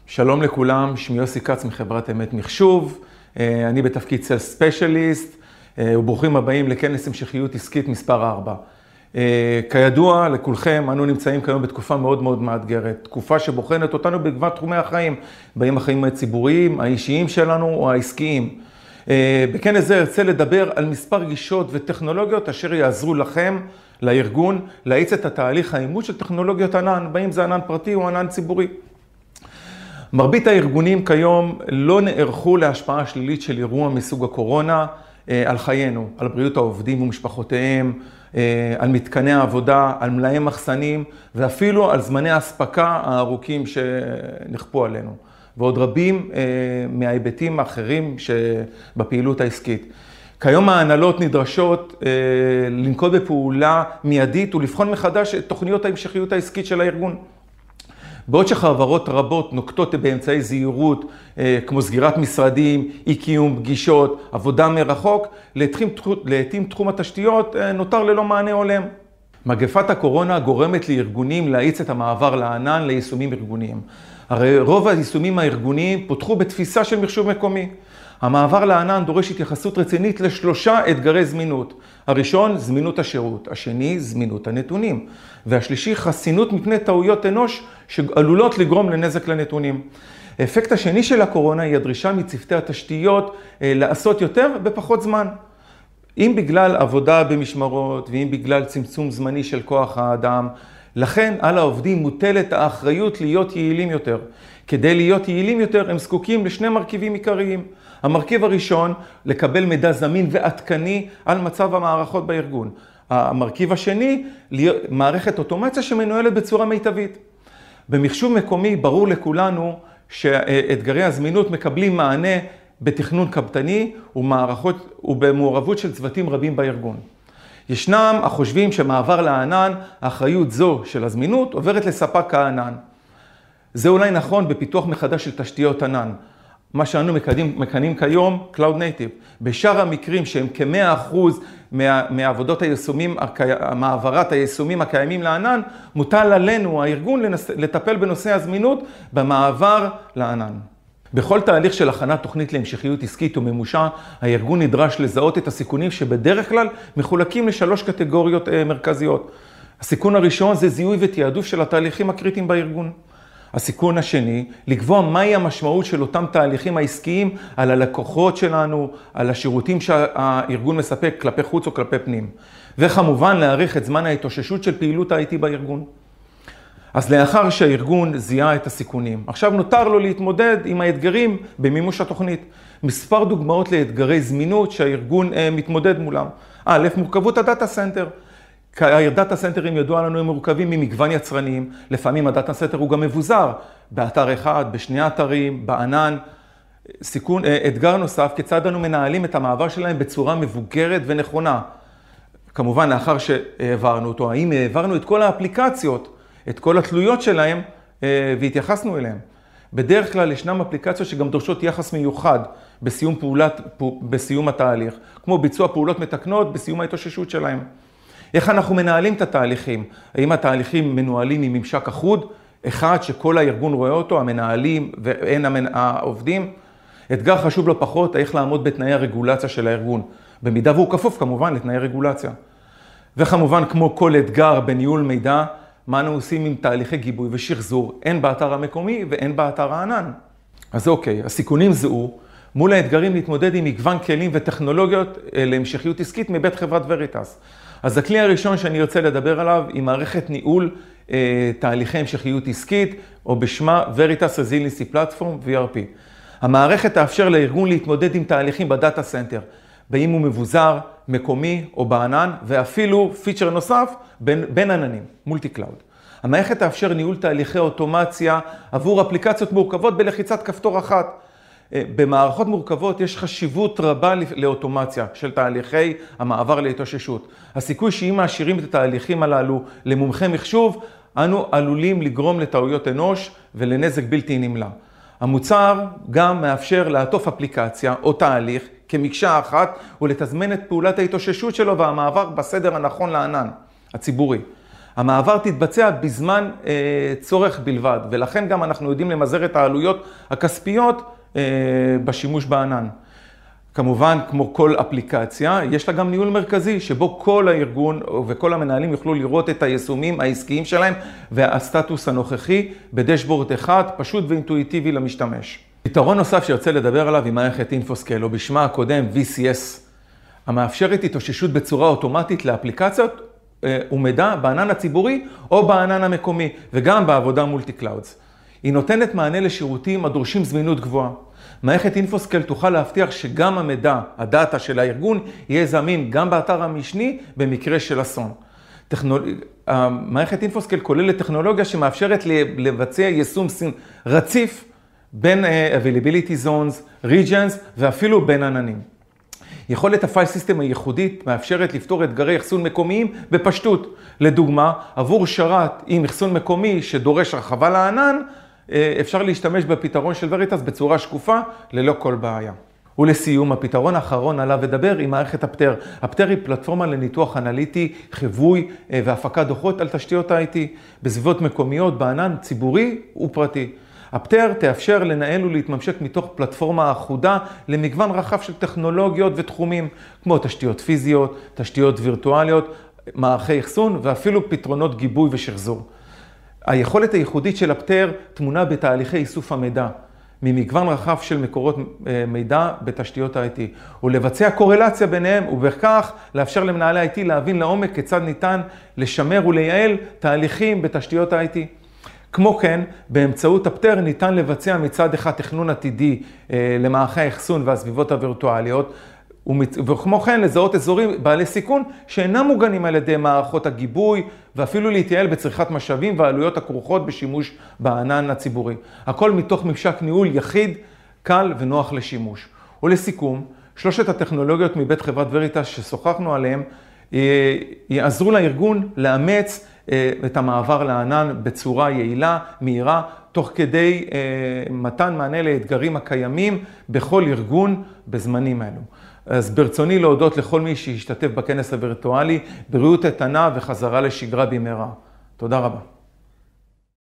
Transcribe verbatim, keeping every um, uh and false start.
שלום לכולם, שמי יוסי כץ מחברת אמת מחשוב, אני בתפקיד סל ספיישליסט, וברוכים הבאים לכנס המשכיות עסקית מספר ארבע. כידוע לכולכם, אנו נמצאים כיום בתקופה מאוד מאוד מאתגרת, תקופה שבוחנת אותנו במגוון תחומי החיים, באים החיים הציבוריים, האישיים שלנו או העסקיים. בכנס זה ארצה לדבר על מספר גישות וטכנולוגיות אשר יעזרו לכם, לארגון, להאיץ את התהליך האימוץ של טכנולוגיות ענן, באים זה ענן פרטי או ענן ציבורי. מרבית הארגונים כיום לא נערכו להשפעה שלילית של אירוע מסוג הקורונה על חיינו, על בריאות העובדים ומשפחותיהם, על מתקני העבודה, על מלאי מחסנים ואפילו על זמני האספקה הארוכים שנכפו עלינו. ועוד רבים מההיבטים האחרים שבפעילות העסקית. כיום ההנהלות נדרשות לנקוט בפעולה מיידית ולבחון מחדש את תוכניות ההמשכיות העסקית של הארגון. בעוד שחברות רבות נוקטות באמצעי זהירות, כמו סגירת משרדים, אי קיום פגישות, עבודה מרחוק, לעתים תחום התשתיות נותר ללא מענה הולם. מגפת הקורונה גורמת לארגונים להאיץ את המעבר לענן ליישומים ארגוניים. הרי רוב היישומים הארגוניים פותחו בתפיסה של מחשוב מקומי. המעבר לענן דורש התייחסות רצינית לשלושה אתגרי זמינות. הראשון, זמינות השירות. השני, זמינות הנתונים. והשלישי, חסינות מפני טעויות אנוש שעלולות לגרום לנזק לנתונים. האפקט השני של הקורונה היא הדרישה מצוותי התשתיות לעשות יותר בפחות זמן. אם בגלל עבודה במשמרות ואם בגלל צמצום זמני של כוח האדם, לכן על העובדים מוטלת האחריות להיות יעילים יותר. כדי להיות יעילים יותר הם זקוקים לשני מרכיבים עיקריים. המרכיב הראשון, לקבל מידע זמין ועדכני על מצב המערכות בארגון. המרכיב השני, מערכת אוטומציה שמנוהלת בצורה מיטבית. במחשוב מקומי ברור לכולנו שאתגרי הזמינות מקבלים מענה בתכנון קפדני ומערכות ובמעורבות של צוותים רבים בארגון. ישנם החושבים שמעבר לענן, האחריות זו של הזמינות עוברת לספק הענן. זה אולי נכון בפיתוח מחדש של תשתיות ענן. מה שאנו מכנים כיום Cloud Native. בשאר המקרים שהם כ-מאה אחוז מעבודות היישומים, מעברת היישומים הקיימים לענן, מוטל עלינו הארגון לטפל בנושא הזמינות במעבר לענן. בכל תהליך של הכנת תוכנית להמשכיות עסקית ומימושה, הארגון נדרש לזהות את הסיכונים שבדרך כלל מחולקים לשלוש קטגוריות מרכזיות. הסיכון הראשון זה זיהוי ותיעדוף של התהליכים הקריטיים בארגון. הסיכון השני, לקבוע מהי המשמעות של אותם תהליכים העסקיים על הלקוחות שלנו, על השירותים שהארגון מספק כלפי חוץ או כלפי פנים. וכמובן להעריך את זמן ההתאוששות של פעילות ה-איי טי בארגון. אז לאחר שהארגון זיהה את הסיכונים, עכשיו נותר לו להתמודד עם האתגרים במימוש התוכנית. מספר דוגמאות לאתגרי זמינות שהארגון מתמודד מולם. א', מורכבות הדאטה סנטר. הדאטה סנטרים ידוע לנו הם מורכבים ממגוון יצרניים, לפעמים הדאטה סנטר הוא גם מבוזר, באתר אחד, בשני אתרים, בענן. סיכון, אתגר נוסף, כיצד אנו מנהלים את המעבר שלהם בצורה מבוגרת ונכונה. כמובן, לאחר שהעברנו אותו, האם העברנו את כל האפליקציות, את כל התלויות שלהם, והתייחסנו אליהם. בדרך כלל ישנם אפליקציות שגם דורשות יחס מיוחד בסיום, פעולת, בסיום התהליך, כמו ביצוע פעולות מתקנות בסיום ההתאוששות שלהם. איך אנחנו מנהלים את התהליכים? האם התהליכים מנוהלים עם ממשק אחוד? אחד שכל הארגון רואה אותו, המנהלים ואין העובדים? אתגר חשוב לא פחות, איך לעמוד בתנאי הרגולציה של הארגון. במידה והוא כפוף כמובן לתנאי רגולציה. וכמובן כמו כל אתגר בניהול מידע, מה אנו עושים עם תהליכי גיבוי ושחזור, הן באתר המקומי והן באתר הענן. אז אוקיי, הסיכונים זהו, מול האתגרים להתמודד עם מגוון כלים וטכנולוגיות להמשכיות עסקית מבית חברת וריטס. אז הכלי הראשון שאני ארצה לדבר עליו היא מערכת ניהול אה, תהליכי המשכיות עסקית, או בשמה Veritas Resiliency Platform וי אר פי. המערכת תאפשר לארגון להתמודד עם תהליכים בדאטה סנטר, באם הוא מבוזר, מקומי או בענן, ואפילו פיצ'ר נוסף בין, בין עננים, מולטי קלאוד. המערכת תאפשר ניהול תהליכי אוטומציה עבור אפליקציות מורכבות בלחיצת כפתור אחת. במערכות מורכבות יש חשיבות רבה לאוטומציה של תהליכי המעבר להתאוששות. הסיכוי שאם מאשרים את התהליכים הללו למומחי מחשוב, אנו עלולים לגרום לטעויות אנוש ולנזק בלתי נמנע. המוצר גם מאפשר לעטוף אפליקציה או תהליך כמקשה אחת ולתזמן את פעולת ההתאוששות שלו והמעבר בסדר הנכון לענן הציבורי. המעבר תתבצע בזמן אה, צורך בלבד, ולכן גם אנחנו יודעים למזער את העלויות הכספיות אה, בשימוש בענן. כמובן, כמו כל אפליקציה, יש לה גם ניהול מרכזי, שבו כל הארגון וכל המנהלים יוכלו לראות את היישומים העסקיים שלהם והסטטוס הנוכחי בדשבורד אחד, פשוט ואינטואיטיבי למשתמש. פתרון נוסף שיוצא לדבר עליו היא מערכת אינפוסקייל, או בשמה הקודם וי סי אס, המאפשרת התאוששות בצורה אוטומטית לאפליקציות ומידע בענן הציבורי או בענן המקומי, וגם בעבודה מולטי קלאודס. היא נותנת מענה לשירותים הדורשים זמינות גבוהה. מערכת אינפוסקייל תוכל להבטיח שגם המידע, הדאטה של הארגון, יהיה זמין גם באתר המשני במקרה של אסון. טכנול... מערכת אינפוסקייל כוללת טכנולוגיה שמאפשרת לבצע יישום רציף בין availability zones, regions ואפילו בין עננים. יכולת הפייל סיסטם הייחודית מאפשרת לפתור אתגרי אחסון מקומיים בפשטות. לדוגמה, עבור שרת עם אחסון מקומי שדורש הרחבה לענן, אפשר להשתמש בפתרון של וריטס בצורה שקופה, ללא כל בעיה. ולסיום, הפתרון האחרון עליו ודבר היא מערכת הפטר. הפטר היא פלטפורמה לניתוח אנליטי, חיווי והפקת דוחות על תשתיות איי טי, בסביבות מקומיות, בענן ציבורי ופרטי. הפטר תאפשר לנהל ולהתממשק מתוך פלטפורמה אחודה למגוון רחב של טכנולוגיות ותחומים, כמו תשתיות פיזיות, תשתיות וירטואליות, מערכי אחסון ואפילו פתרונות גיבוי ושחזור. היכולת הייחודית של הפטר תמונה בתהליכי איסוף המידע, ממגוון רחב של מקורות מידע בתשתיות איי טי, ולבצע קורלציה ביניהם, ובכך לאפשר למנהלי איי טי להבין לעומק כיצד ניתן לשמר ולייעל תהליכים בתשתיות איי טי. כמו כן, באמצעות הפטר ניתן לבצע מצד אחד תכנון עתידי למערכי האחסון והסביבות הווירטואליות, וכמו כן לזהות אזורים בעלי סיכון שאינם מוגנים על ידי מערכות הגיבוי, ואפילו להתייעל בצריכת משאבים והעלויות הכרוכות בשימוש בענן הציבורי. הכל מתוך ממשק ניהול יחיד, קל ונוח לשימוש. ולסיכום, שלושת הטכנולוגיות מבית חברת וריטס ששוחחנו עליהן, יעזרו לארגון לאמץ את המעבר לענן בצורה יעילה, מהירה, תוך כדי מתן מענה לאתגרים הקיימים בכל ארגון בזמנים אלו. אז ברצוני להודות לכל מי שהשתתף בכנס הווירטואלי, בריאות איתנה וחזרה לשגרה במהרה. תודה רבה.